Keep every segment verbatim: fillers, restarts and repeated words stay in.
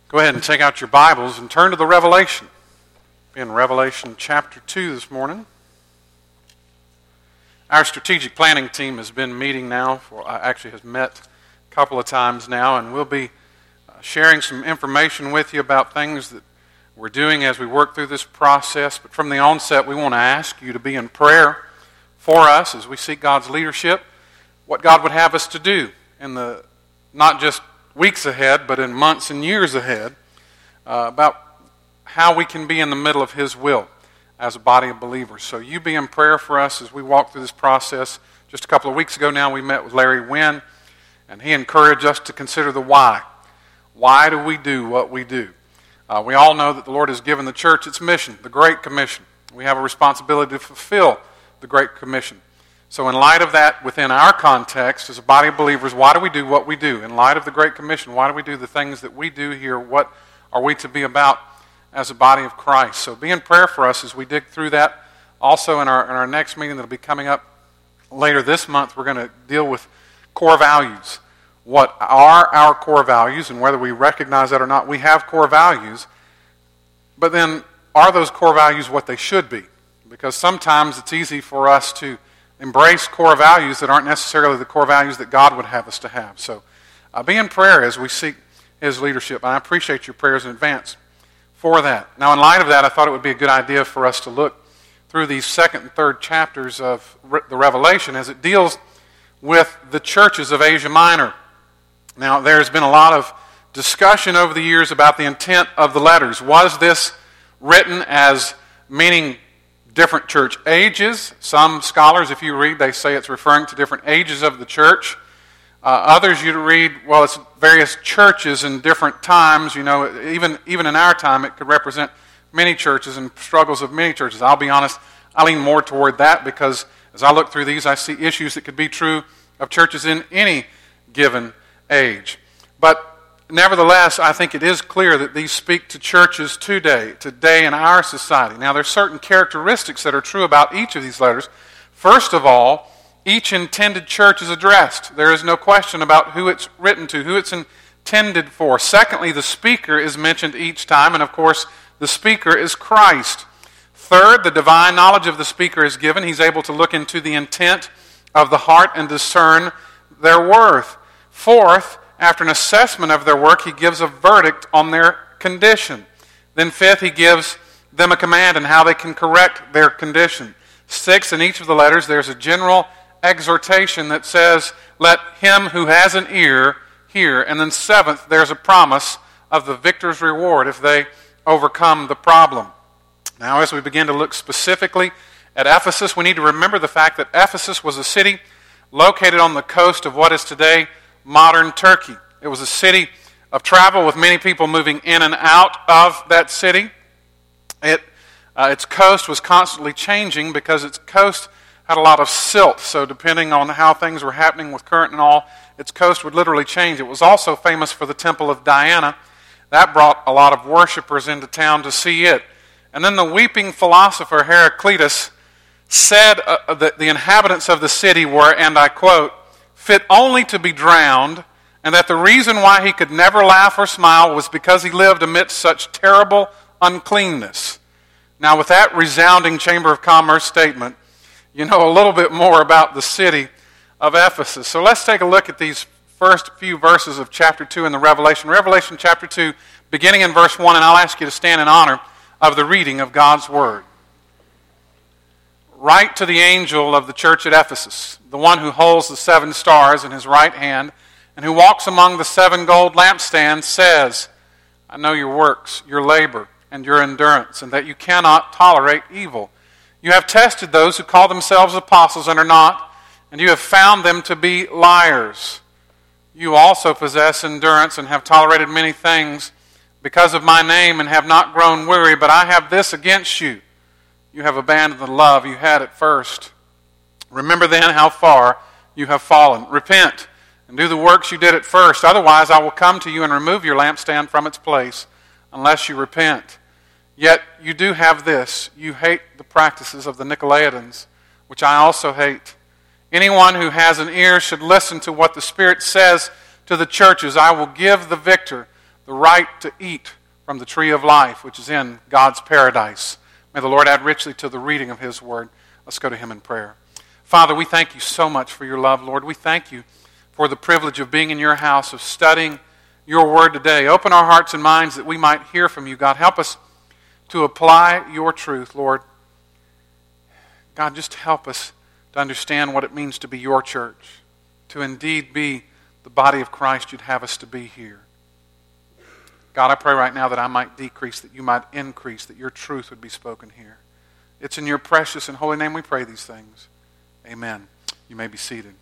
Go ahead and take out your Bibles and turn to the Revelation. In Revelation chapter two this morning. Our strategic planning team has been meeting now, for, uh, actually has met a couple of times now, and we'll be uh, sharing some information with you about things that we're doing as we work through this process. But from the onset, we want to ask you to be in prayer for us as we seek God's leadership, what God would have us to do in the not just weeks ahead, but in months and years ahead, uh, about how we can be in the middle of His will as a body of believers. So you be in prayer for us as we walk through this process. Just a couple of weeks ago now, we met with Larry Wynn, and he encouraged us to consider the why. Why do we do what we do? Uh, we all know that the Lord has given the church its mission, the Great Commission. We have a responsibility to fulfill the Great Commission. So in light of that, within our context as a body of believers, why do we do what we do? In light of the Great Commission, why do we do the things that we do here? What are we to be about as a body of Christ? So be in prayer for us as we dig through that. Also in our, in our next meeting that will be coming up later this month, we're going to deal with core values. What are our core values, and whether we recognize that or not? We have core values, but then are those core values what they should be? Because sometimes it's easy for us to embrace core values that aren't necessarily the core values that God would have us to have. So uh, be in prayer as we seek His leadership. And I appreciate your prayers in advance for that. Now, in light of that, I thought it would be a good idea for us to look through these second and third chapters of Re- the Revelation as it deals with the churches of Asia Minor. Now, there's been a lot of discussion over the years about the intent of the letters. Was this written as meaning different church ages? Some scholars, if you read, they say it's referring to different ages of the church. Uh, others you read, well, it's various churches in different times. You know, even even in our time, it could represent many churches and struggles of many churches. I'll be honest, I lean more toward that because as I look through these, I see issues that could be true of churches in any given age. But nevertheless, I think it is clear that these speak to churches today, today in our society. Now, there's certain characteristics that are true about each of these letters. First of all, each intended church is addressed. There is no question about who it's written to, who it's intended for. Secondly, the speaker is mentioned each time, and of course, the speaker is Christ. Third, the divine knowledge of the speaker is given. He's able to look into the intent of the heart and discern their worth. Fourth, after an assessment of their work, he gives a verdict on their condition. Then fifth, he gives them a command on how they can correct their condition. Sixth, in each of the letters, there's a general exhortation that says, let him who has an ear hear. And then seventh, there's a promise of the victor's reward if they overcome the problem. Now, as we begin to look specifically at Ephesus, we need to remember the fact that Ephesus was a city located on the coast of what is today modern Turkey. It was a city of travel with many people moving in and out of that city. It, uh, its coast was constantly changing because its coast had a lot of silt. So depending on how things were happening with current and all, its coast would literally change. It was also famous for the Temple of Diana. That brought a lot of worshipers into town to see it. And then the weeping philosopher Heraclitus said uh, that the inhabitants of the city were, and I quote, fit only to be drowned, and that the reason why he could never laugh or smile was because he lived amidst such terrible uncleanness. Now, with that resounding Chamber of Commerce statement, you know a little bit more about the city of Ephesus. So let's take a look at these first few verses of chapter two in the Revelation. Revelation chapter two, beginning in verse one, and I'll ask you to stand in honor of the reading of God's Word. Write to the angel of the church at Ephesus, the one who holds the seven stars in his right hand, and who walks among the seven gold lampstands, says, I know your works, your labor, and your endurance, and that you cannot tolerate evil. You have tested those who call themselves apostles and are not, and you have found them to be liars. You also possess endurance and have tolerated many things because of my name and have not grown weary, but I have this against you. You have abandoned the love you had at first. Remember then how far you have fallen. Repent and do the works you did at first. Otherwise I will come to you and remove your lampstand from its place unless you repent. Yet you do have this. You hate the practices of the Nicolaitans, which I also hate. Anyone who has an ear should listen to what the Spirit says to the churches. I will give the victor the right to eat from the tree of life, which is in God's paradise. May the Lord add richly to the reading of His word. Let's go to Him in prayer. Father, we thank you so much for your love, Lord. We thank you for the privilege of being in your house, of studying your word today. Open our hearts and minds that we might hear from you, God. Help us to apply your truth, Lord. God, just help us to understand what it means to be your church, to indeed be the body of Christ you'd have us to be here. God, I pray right now that I might decrease, that you might increase, that your truth would be spoken here. It's in your precious and holy name we pray these things. Amen. You may be seated.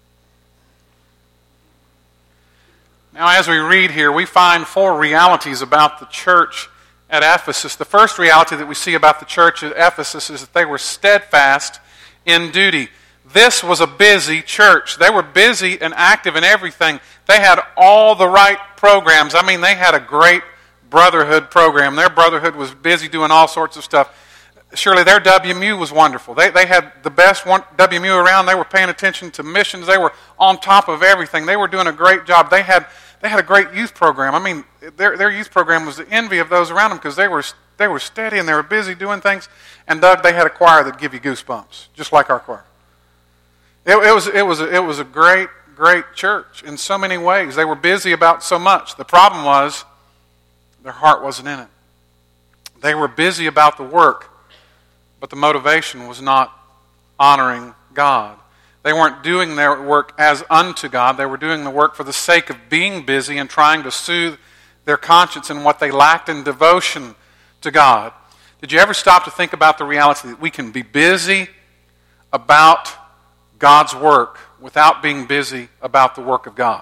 Now, as we read here, we find four realities about the church at Ephesus. The first reality that we see about the church at Ephesus is that they were steadfast in duty. This was a busy church. They were busy and active in everything. They had all the right programs. I mean, they had a great brotherhood program. Their brotherhood was busy doing all sorts of stuff. Surely their W M U was wonderful. They, they had the best one, W M U around. They were paying attention to missions. They were on top of everything. They were doing a great job. They had they had a great youth program. I mean, their their youth program was the envy of those around them because they were they were steady and they were busy doing things. And Doug, they had a choir that give you goosebumps, just like our choir. It, it was it was it was a great great church in so many ways. They were busy about so much. The problem was their heart wasn't in it. They were busy about the work, but the motivation was not honoring God. They weren't doing their work as unto God. They were doing the work for the sake of being busy and trying to soothe their conscience in what they lacked in devotion to God. Did you ever stop to think about the reality that we can be busy about God's work without being busy about the work of God?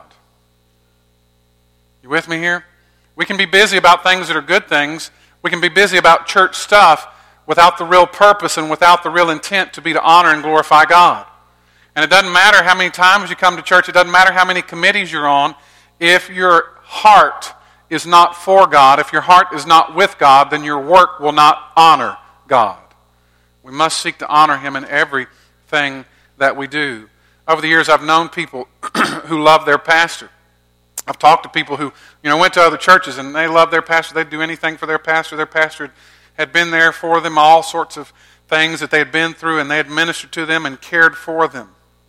You with me here? We can be busy about things that are good things. We can be busy about church stuff without the real purpose and without the real intent to be to honor and glorify God. And it doesn't matter how many times you come to church, it doesn't matter how many committees you're on, if your heart is not for God, if your heart is not with God, then your work will not honor God. We must seek to honor Him in everything that we do. Over the years, I've known people who love their pastor. I've talked to people who, you know, went to other churches and they loved their pastor. They'd do anything for their pastor. Their pastor had been there for them, all sorts of things that they had been through, and they had ministered to them and cared for them.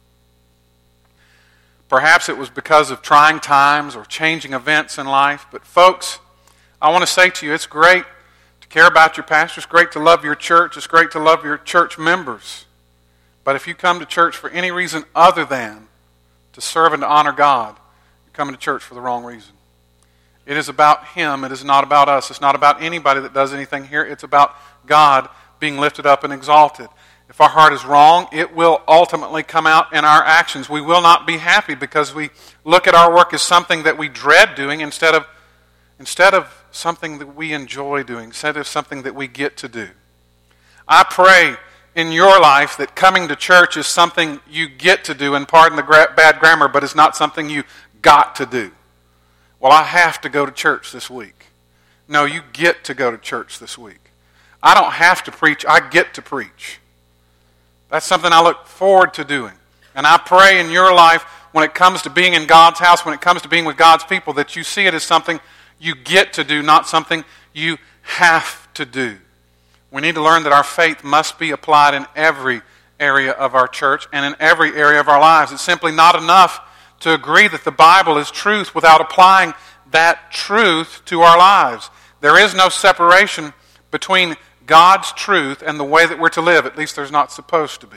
Perhaps it was because of trying times or changing events in life. But folks, I want to say to you, it's great to care about your pastor. It's great to love your church. It's great to love your church members. But if you come to church for any reason other than to serve and to honor God, you're coming to church for the wrong reason. It is about Him. It is not about us. It's not about anybody that does anything here. It's about God being lifted up and exalted. If our heart is wrong, it will ultimately come out in our actions. We will not be happy because we look at our work as something that we dread doing instead of, instead of something that we enjoy doing, instead of something that we get to do. I pray in your life that coming to church is something you get to do, and pardon the gra- bad grammar, but it's not something you got to do. Well, I have to go to church this week. No, you get to go to church this week. I don't have to preach, I get to preach. That's something I look forward to doing. And I pray in your life, when it comes to being in God's house, when it comes to being with God's people, that you see it as something you get to do, not something you have to do. We need to learn that our faith must be applied in every area of our church and in every area of our lives. It's simply not enough to agree that the Bible is truth without applying that truth to our lives. There is no separation between God's truth and the way that we're to live. At least there's not supposed to be.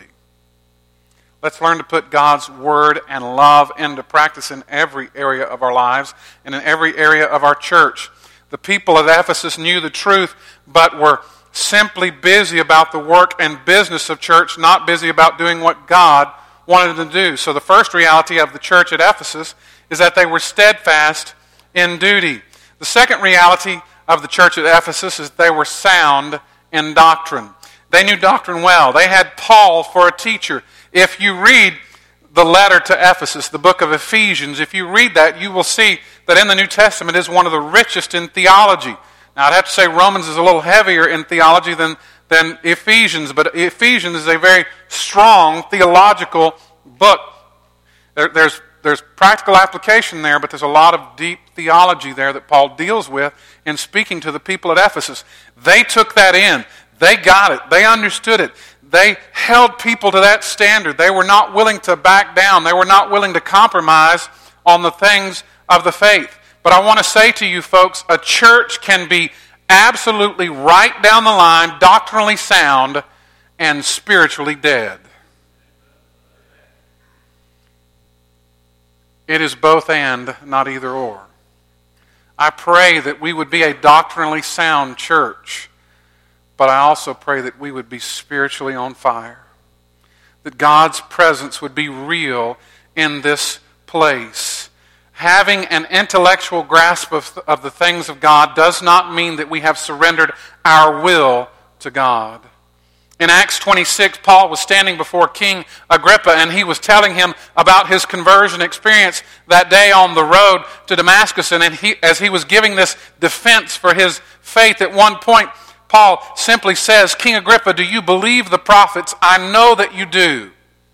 Let's learn to put God's word and love into practice in every area of our lives and in every area of our church. The people of Ephesus knew the truth, but were simply busy about the work and business of church, not busy about doing what God wanted them to do. So the first reality of the church at Ephesus is that they were steadfast in duty. The second reality of the church at Ephesus is that they were sound in doctrine. They knew doctrine well. They had Paul for a teacher. If you read the letter to Ephesus, the book of Ephesians, if you read that, you will see that in the New Testament is one of the richest in theology. Now, I'd have to say Romans is a little heavier in theology than, than Ephesians, but Ephesians is a very strong theological book. There, there's there's practical application there, but there's a lot of deep theology there that Paul deals with in speaking to the people at Ephesus. They took that in. They got it. They understood it. They held people to that standard. They were not willing to back down. They were not willing to compromise on the things of the faith. But I want to say to you folks, a church can be absolutely right down the line, doctrinally sound, and spiritually dead. It is both and, not either or. I pray that we would be a doctrinally sound church, but I also pray that we would be spiritually on fire. That God's presence would be real in this place. Having an intellectual grasp of, of the things of God does not mean that we have surrendered our will to God. In Acts twenty-six, Paul was standing before King Agrippa, and he was telling him about his conversion experience that day on the road to Damascus. And he, as he was giving this defense for his faith, at one point, Paul simply says, "King Agrippa, do you believe the prophets? I know that you do."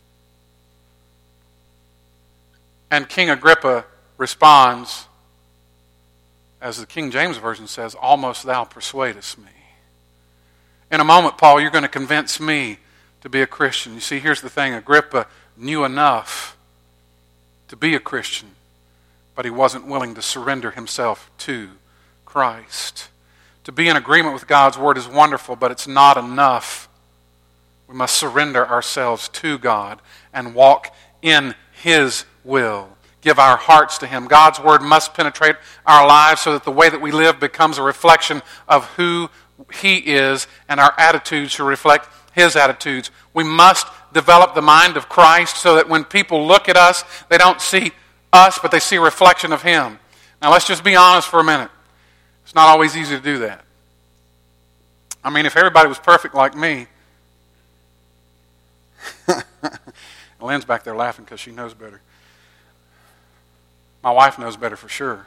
And King Agrippa responds, as the King James Version says, "Almost thou persuadest me." In a moment, Paul, you're going to convince me to be a Christian. You see, here's the thing. Agrippa knew enough to be a Christian, but he wasn't willing to surrender himself to Christ. To be in agreement with God's Word is wonderful, but it's not enough. We must surrender ourselves to God and walk in His will. Give our hearts to Him. God's Word must penetrate our lives so that the way that we live becomes a reflection of who He is, and our attitudes should reflect His attitudes. We must develop the mind of Christ so that when people look at us, they don't see us, but they see a reflection of Him. Now let's just be honest for a minute. It's not always easy to do that. I mean, if everybody was perfect like me, Lynn's back there laughing because she knows better. My wife knows better for sure.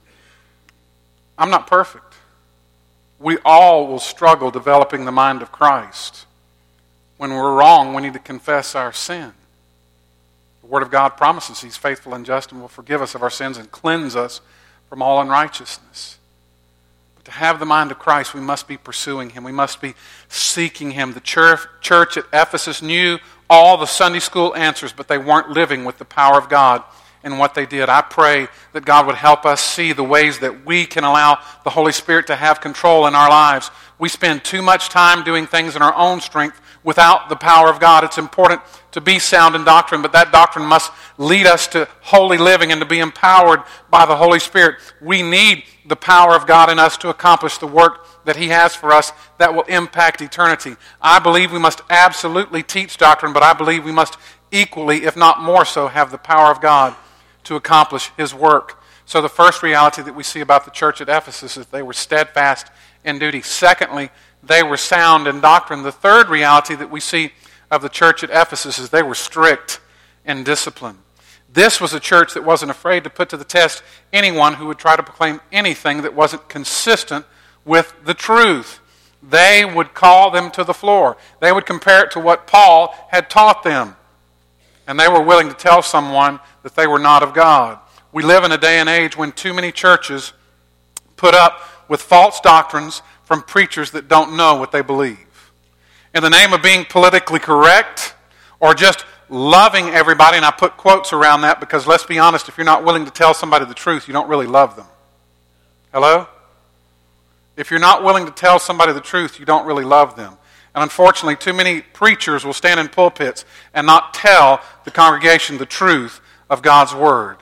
I'm not perfect. We all will struggle developing the mind of Christ. When we're wrong, we need to confess our sin. The Word of God promises He's faithful and just and will forgive us of our sins and cleanse us from all unrighteousness. But to have the mind of Christ, we must be pursuing Him. We must be seeking Him. The church at Ephesus knew all the Sunday school answers, but they weren't living with the power of God in what they did. I pray that God would help us see the ways that we can allow the Holy Spirit to have control in our lives. We spend too much time doing things in our own strength without the power of God. It's important to be sound in doctrine, but that doctrine must lead us to holy living and to be empowered by the Holy Spirit. We need the power of God in us to accomplish the work that He has for us that will impact eternity. I believe we must absolutely teach doctrine, but I believe we must equally, if not more so, have the power of God to accomplish His work. So the first reality that we see about the church at Ephesus is they were steadfast in duty. Secondly, they were sound in doctrine. The third reality that we see of the church at Ephesus is they were strict in discipline. This was a church that wasn't afraid to put to the test anyone who would try to proclaim anything that wasn't consistent with the truth. They would call them to the floor. They would compare it to what Paul had taught them. And they were willing to tell someone that they were not of God. We live in a day and age when too many churches put up with false doctrines from preachers that don't know what they believe. In the name of being politically correct or just loving everybody, and I put quotes around that because let's be honest, if you're not willing to tell somebody the truth, you don't really love them. Hello? If you're not willing to tell somebody the truth, you don't really love them. And unfortunately, too many preachers will stand in pulpits and not tell the congregation the truth of God's Word.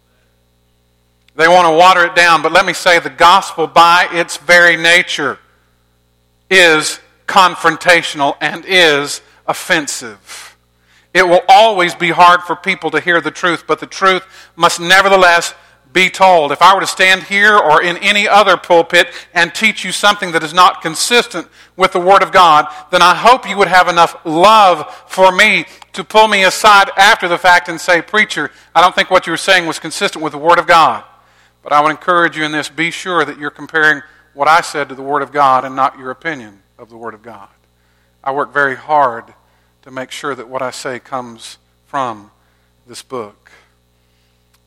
They want to water it down, but let me say the gospel by its very nature is confrontational and is offensive. It will always be hard for people to hear the truth, but the truth must nevertheless be told. If I were to stand here or in any other pulpit and teach you something that is not consistent with the Word of God, then I hope you would have enough love for me to pull me aside after the fact and say, "Preacher, I don't think what you were saying was consistent with the Word of God." But I would encourage you in this, be sure that you're comparing what I said to the Word of God and not your opinion of the Word of God. I work very hard to make sure that what I say comes from this book.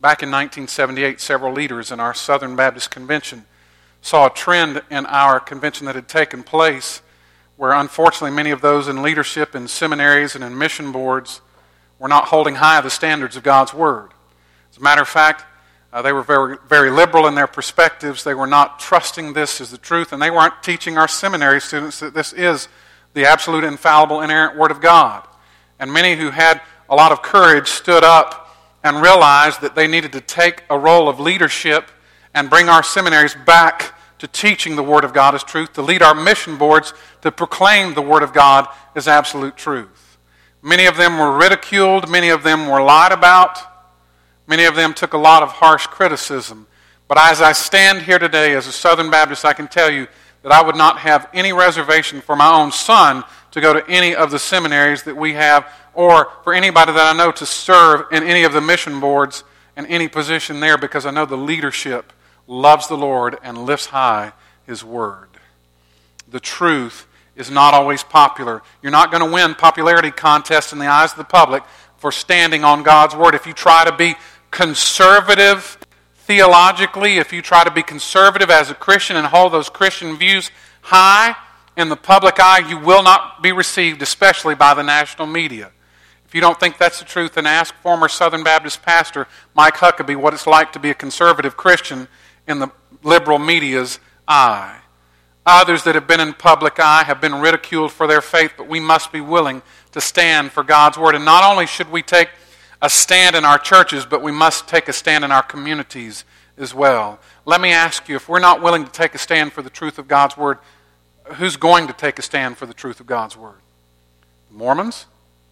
Back in nineteen seventy-eight, several leaders in our Southern Baptist Convention saw a trend in our convention that had taken place where unfortunately many of those in leadership in seminaries and in mission boards were not holding high the standards of God's Word. As a matter of fact, uh, they were very, very liberal in their perspectives. They were not trusting this as the truth, and they weren't teaching our seminary students that this is the absolute, infallible, inerrant Word of God. And many who had a lot of courage stood up and realized that they needed to take a role of leadership and bring our seminaries back to teaching the Word of God as truth, to lead our mission boards to proclaim the Word of God as absolute truth. Many of them were ridiculed, many of them were lied about, many of them took a lot of harsh criticism. But as I stand here today as a Southern Baptist, I can tell you that I would not have any reservation for my own son to go to any of the seminaries that we have, or for anybody that I know to serve in any of the mission boards and any position there, because I know the leadership loves the Lord and lifts high His Word. The truth is not always popular. You're not going to win popularity contests in the eyes of the public for standing on God's Word. If you try to be conservative theologically, if you try to be conservative as a Christian and hold those Christian views high in the public eye, you will not be received, especially by the national media. If you don't think that's the truth, then ask former Southern Baptist pastor Mike Huckabee what it's like to be a conservative Christian in the liberal media's eye. Others that have been in public eye have been ridiculed for their faith, but we must be willing to stand for God's Word. And not only should we take a stand in our churches, but we must take a stand in our communities as well. Let me ask you, if we're not willing to take a stand for the truth of God's Word, who's going to take a stand for the truth of God's Word? Mormons?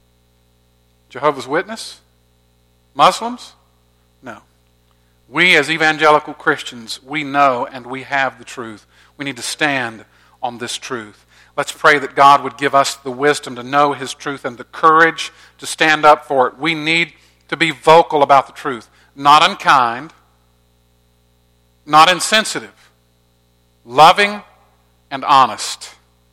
Jehovah's Witnesses? Muslims? No. We as evangelical Christians, we know and we have the truth. We need to stand on this truth. Let's pray that God would give us the wisdom to know His truth and the courage to stand up for it. We need to be vocal about the truth. Not unkind, not insensitive, loving and honest.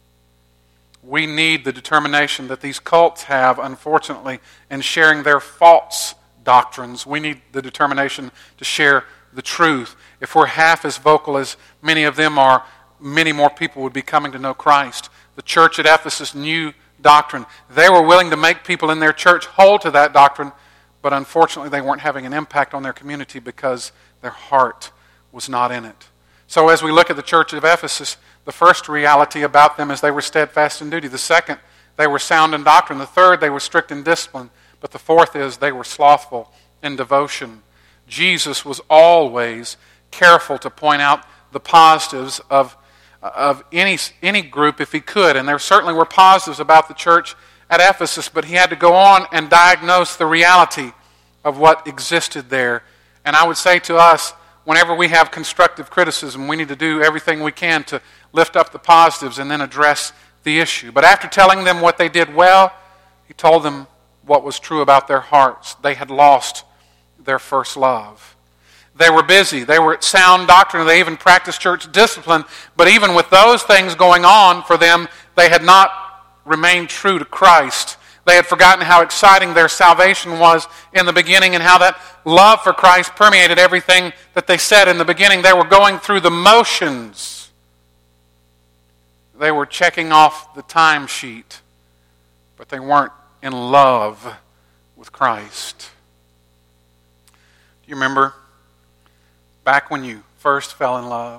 We need the determination that these cults have, unfortunately, in sharing their false doctrines. We need the determination to share the truth. If we're half as vocal as many of them are, many more people would be coming to know Christ. The church at Ephesus knew doctrine. They were willing to make people in their church hold to that doctrine, but unfortunately they weren't having an impact on their community because their heart was not in it. So as we look at the church of Ephesus, the first reality about them is they were steadfast in duty. The second, they were sound in doctrine. The third, they were strict in discipline. But the fourth is they were slothful in devotion. Jesus was always careful to point out the positives of, of any, any group if he could. And there certainly were positives about the church at Ephesus, but he had to go on and diagnose the reality of what existed there. And I would say to us, whenever we have constructive criticism, we need to do everything we can to lift up the positives and then address the issue. But after telling them what they did well, he told them what was true about their hearts. They had lost their first love. They were busy. They were at sound doctrine. They even practiced church discipline. But even with those things going on for them, they had not remained true to Christ. They had forgotten how exciting their salvation was in the beginning and how that love for Christ permeated everything that they said in the beginning. They were going through the motions. They were checking off the timesheet, but they weren't in love with Christ. Do you remember back when you first fell in love?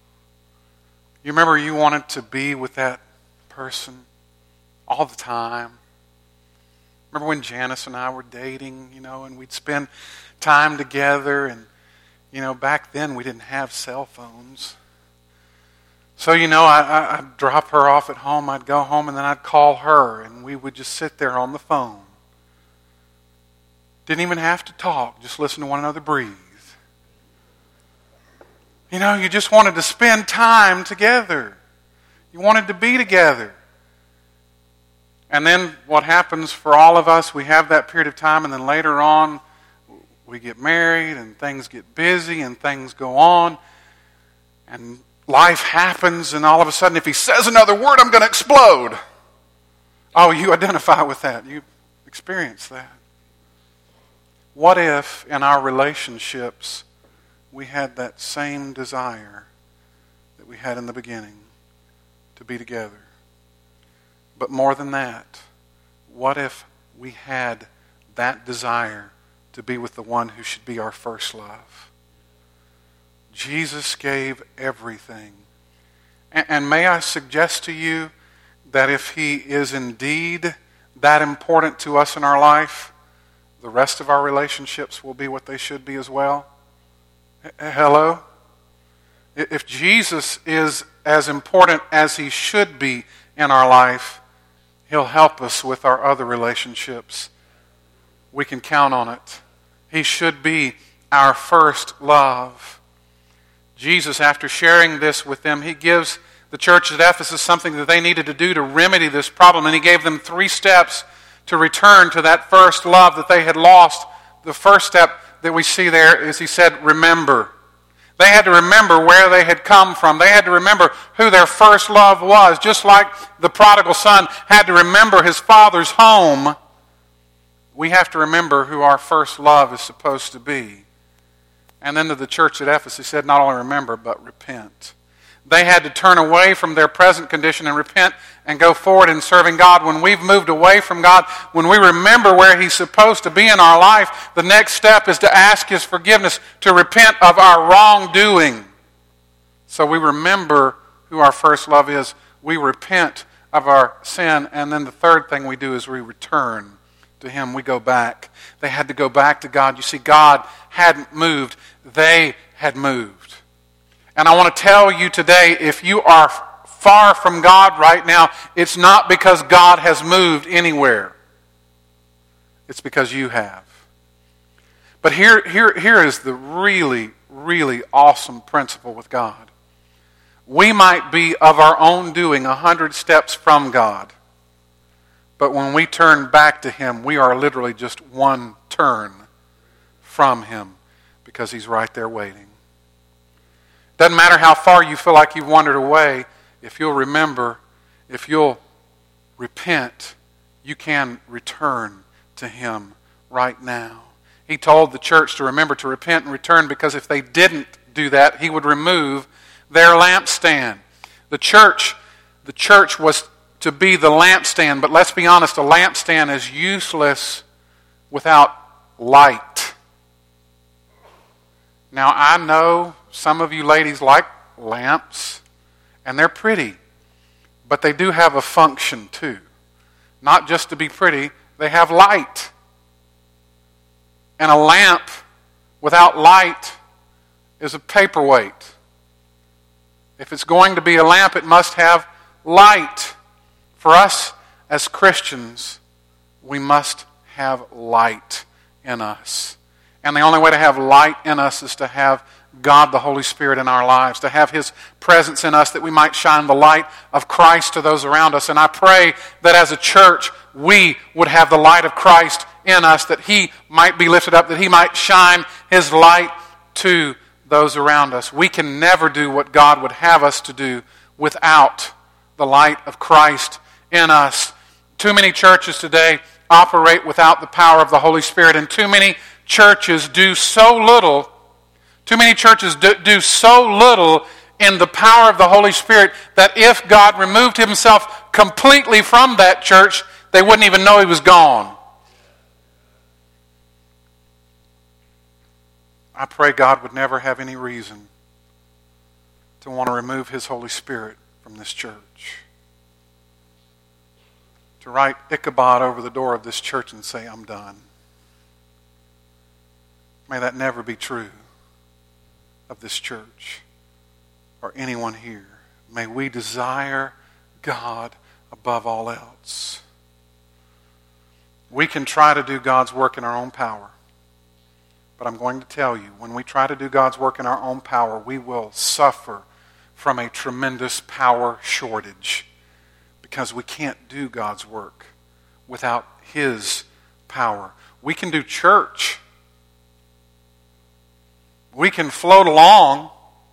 You remember you wanted to be with that person all the time? Remember when Janice and I were dating, you know, and we'd spend time together, and, you know, back then we didn't have cell phones. So, you know, I, I, I'd drop her off at home, I'd go home, and then I'd call her, and we would just sit there on the phone. Didn't even have to talk, just listen to one another breathe. You know, you just wanted to spend time together. You wanted to be together. And then what happens for all of us, we have that period of time, and then later on, we get married, and things get busy, and things go on, and life happens, and all of a sudden, if he says another word, I'm going to explode. Oh, you identify with that. You experience that. What if in our relationships we had that same desire that we had in the beginning to be together? But more than that, what if we had that desire to be with the one who should be our first love? Jesus gave everything. And, and may I suggest to you that if he is indeed that important to us in our life, the rest of our relationships will be what they should be as well. H- hello? If Jesus is as important as he should be in our life, he'll help us with our other relationships. We can count on it. He should be our first love. Jesus, after sharing this with them, he gives the church at Ephesus something that they needed to do to remedy this problem, and he gave them three steps to return to that first love that they had lost. The first step that we see there is he said, remember. They had to remember where they had come from. They had to remember who their first love was. Just like the prodigal son had to remember his father's home, we have to remember who our first love is supposed to be. And then to the church at Ephesus, he said, not only remember, but repent. They had to turn away from their present condition and repent and go forward in serving God. When we've moved away from God, when we remember where he's supposed to be in our life, the next step is to ask his forgiveness, to repent of our wrongdoing. So we remember who our first love is. We repent of our sin. And then the third thing we do is we return to him. We go back. They had to go back to God. You see, God hadn't moved. They had moved. And I want to tell you today, if you are far from God right now, it's not because God has moved anywhere. It's because you have. But here, here, here is the really, really awesome principle with God. We might be of our own doing a hundred steps from God. But when we turn back to him, we are literally just one turn from him because he's right there waiting. Doesn't matter how far you feel like you've wandered away, if you'll remember, if you'll repent, you can return to him right now. He told the church to remember to repent and return because if they didn't do that, he would remove their lampstand. The church, the church was to be the lampstand, but let's be honest, a lampstand is useless without light. Now, I know some of you ladies like lamps, and they're pretty, but they do have a function too. Not just to be pretty, they have light. And a lamp without light is a paperweight. If it's going to be a lamp, it must have light. For us as Christians, we must have light in us. And the only way to have light in us is to have God the Holy Spirit in our lives, to have his presence in us that we might shine the light of Christ to those around us. And I pray that as a church, we would have the light of Christ in us, that he might be lifted up, that he might shine his light to those around us. We can never do what God would have us to do without the light of Christ in us. Too many churches today operate without the power of the Holy Spirit, and too many churches do so little, too many churches do, do so little in the power of the Holy Spirit that if God removed himself completely from that church, they wouldn't even know he was gone. I pray God would never have any reason to want to remove his Holy Spirit from this church. To write Ichabod over the door of this church and say, I'm done. May that never be true of this church or anyone here. May we desire God above all else. We can try to do God's work in our own power. But I'm going to tell you, when we try to do God's work in our own power, we will suffer from a tremendous power shortage because we can't do God's work without his power. We can do church. We can float along.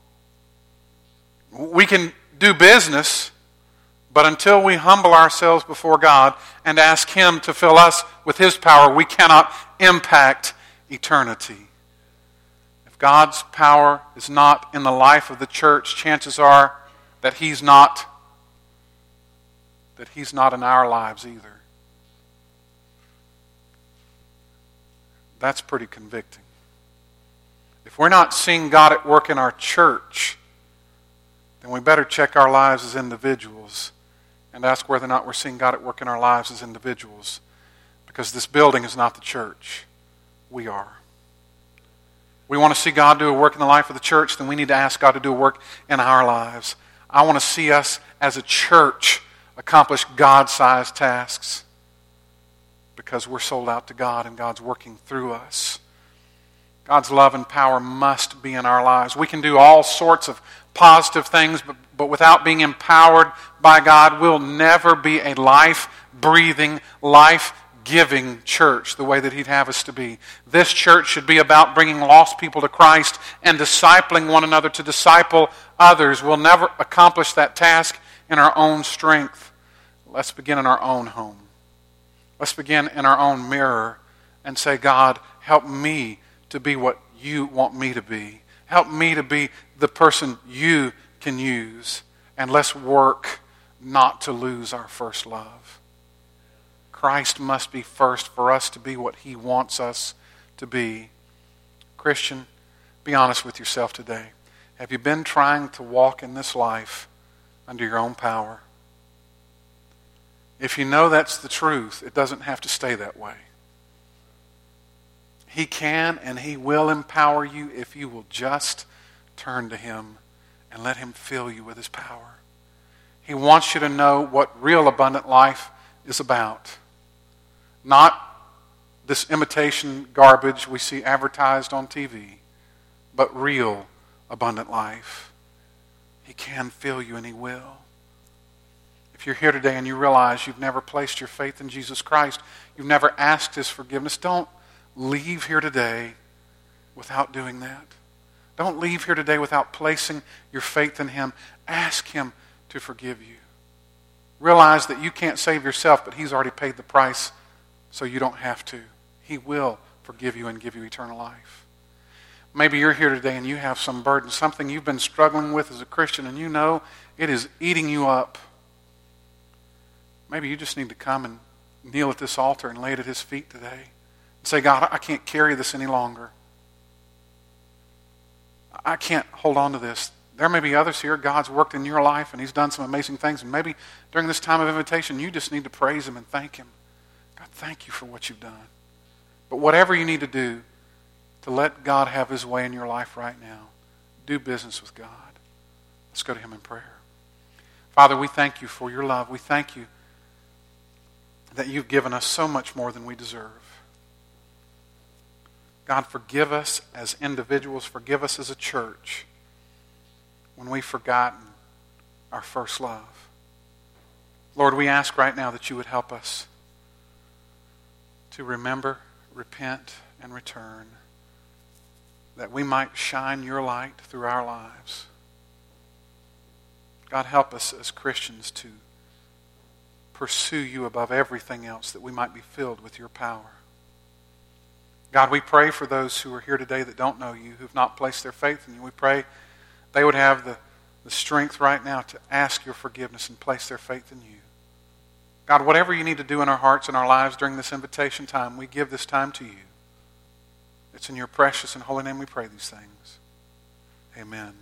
We can do business. But until we humble ourselves before God and ask him to fill us with his power, we cannot impact eternity. If God's power is not in the life of the church, chances are that He's not, that He's not in our lives either. That's pretty convicting. If we're not seeing God at work in our church, then we better check our lives as individuals and ask whether or not we're seeing God at work in our lives as individuals. Because this building is not the church. We are. We want to see God do a work in the life of the church, then we need to ask God to do a work in our lives. I want to see us as a church accomplish God-sized tasks because we're sold out to God and God's working through us. God's love and power must be in our lives. We can do all sorts of positive things, but, but without being empowered by God, we'll never be a life-breathing, life-giving church the way that He'd have us to be. This church should be about bringing lost people to Christ and discipling one another to disciple others. We'll never accomplish that task in our own strength. Let's begin in our own home. Let's begin in our own mirror and say, God, help me to be what You want me to be. Help me to be the person You can use. And let's work not to lose our first love. Christ must be first for us to be what He wants us to be. Christian, be honest with yourself today. Have you been trying to walk in this life under your own power? If you know that's the truth, it doesn't have to stay that way. He can and He will empower you if you will just turn to Him and let Him fill you with His power. He wants you to know what real abundant life is about. Not this imitation garbage we see advertised on T V, but real abundant life. He can fill you and He will. If you're here today and you realize you've never placed your faith in Jesus Christ, you've never asked His forgiveness, don't leave here today without doing that. Don't leave here today without placing your faith in Him. Ask Him to forgive you. Realize that you can't save yourself, but He's already paid the price, so you don't have to. He will forgive you and give you eternal life. Maybe you're here today and you have some burden, something you've been struggling with as a Christian, and you know it is eating you up. Maybe you just need to come and kneel at this altar and lay it at His feet today. And say, God, I can't carry this any longer. I can't hold on to this. There may be others here, God's worked in your life and He's done some amazing things. And maybe during this time of invitation, you just need to praise Him and thank Him. God, thank You for what You've done. But whatever you need to do to let God have His way in your life right now, do business with God. Let's go to Him in prayer. Father, we thank You for Your love. We thank You that You've given us so much more than we deserve. God, forgive us as individuals. Forgive us as a church when we've forgotten our first love. Lord, we ask right now that You would help us to remember, repent, and return, that we might shine Your light through our lives. God, help us as Christians to pursue You above everything else, that we might be filled with Your power. God, we pray for those who are here today that don't know You, who've not placed their faith in You. We pray they would have the, the strength right now to ask Your forgiveness and place their faith in You. God, whatever You need to do in our hearts and our lives during this invitation time, we give this time to You. It's in Your precious and holy name we pray these things. Amen.